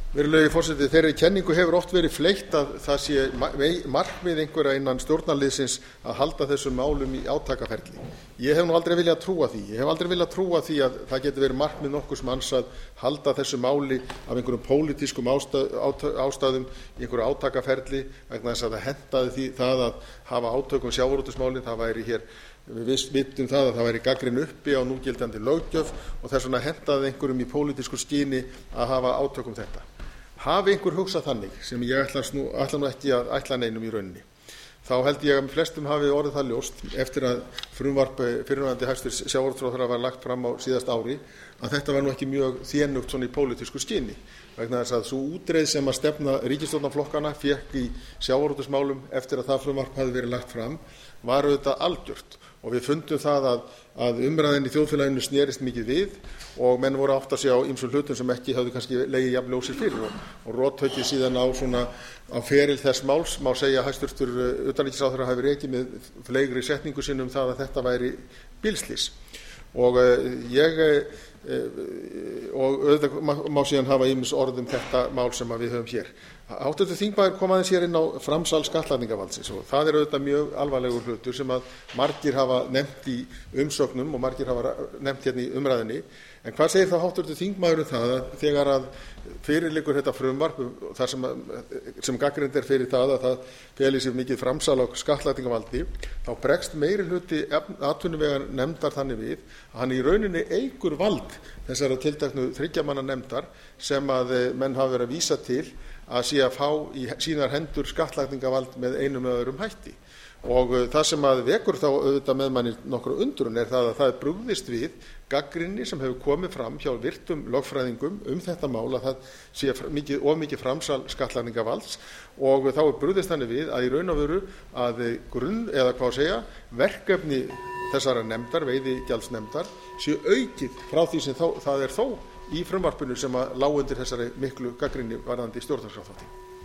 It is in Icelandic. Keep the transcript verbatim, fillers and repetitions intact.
Virðulegi forseti, þeirri kenningu hefur oft verið fleytt að það sé markmið einhverra innan stjórnarliðsins að halda þessum málum í átakaferli. Ég hef nú aldrei viljað trúa því. Ég hef aldrei viljað trúa því að það geti verið markmið nokkurs manns að halda þessu máli af einhverjum pólitískum ástæðum í einhverju átakaferli vegna þess að það hentaði því það að hafa átök um sjávarútvegsmálin. Það væri hér, við vitum það að það væri gagnrýni uppi á núgildandi löggjöf og þess vegna hentaði einhverjum í pólitísku skyni að hafa átök um þetta. Hafi einhver hugsað þannig, sem ég ætla nú, ætla nú ekki að ætla neinum í rauninni, þá held ég að flestum hafi orðið það ljóst eftir að frumvarp fyrrverandi hæstvirts sjávarútvegsráðherra var lagt fram á síðasta ári að þetta var nú ekki mjög þénugt svona í pólitísku skyni vegna þess að sú útreið sem að stefna ríkisstjórnarflokkanna fékk í sjávarútvegsmálum eftir að það frumvarp hafði verið lagt fram var auðvitað algjört og við fundum það að, að umræðin í þjóðfélaginu snerist mikið við og menn voru átt að segja á ýmsum hlutum sem ekki hafði kannski legið jafn ljósir fyrir og, og rothöggið síðan á svona á feril þess máls má segja að hæstvirtur utanríkisráðherra hafi rekið með fleiri setningu sinni um það að þetta væri bílslys og uh, ég uh, og auðvitað má, má síðan hafa ýmis orð um þetta mál sem við höfum hér. Háttvirtur þingmaður kom aðeins hér inn á framsal skattlagningarvaldsins og það er auðvitað mjög alvarlegur hlutur sem að margir hafa nefnt í umsögnum og margir hafa nefnt hérna í umræðinni en hvað segir þá háttvirtur þingmaður um það að þegar að fyrir liggur þetta frumvarp þar sem, sem gagnrýnt er fyrir það að það feli sér mikið framsal á skattlagningarvaldi þá bregst meiri hluti atvinnuveganefndar þannig við að hann í rauninni eykur vald þessara tilteknu þriggja manna nefndar sem að menn hafa verið að vísa til að sé að fá í sínar hendur skattlagningarvald með einum eða öðrum hætti og það sem að vekur þá auðvitað með manni nokkru undrun er það að það er brugðist við gagnrýni sem hefur komið fram hjá virtum lögfræðingum um þetta mál að það sé mikið, of mikið framsal skattlagningarvalds og þá er brugðist þannig við að í raun og veru að grunn eða hvað að segja verkefni þessara nefndar, veiðigjaldsnefndar sé aukið frá því sem þá, það er þó í frumvarpinu sem að lá undir þessari miklu gagnrýni varðandi stjórnarskrárþáttinn.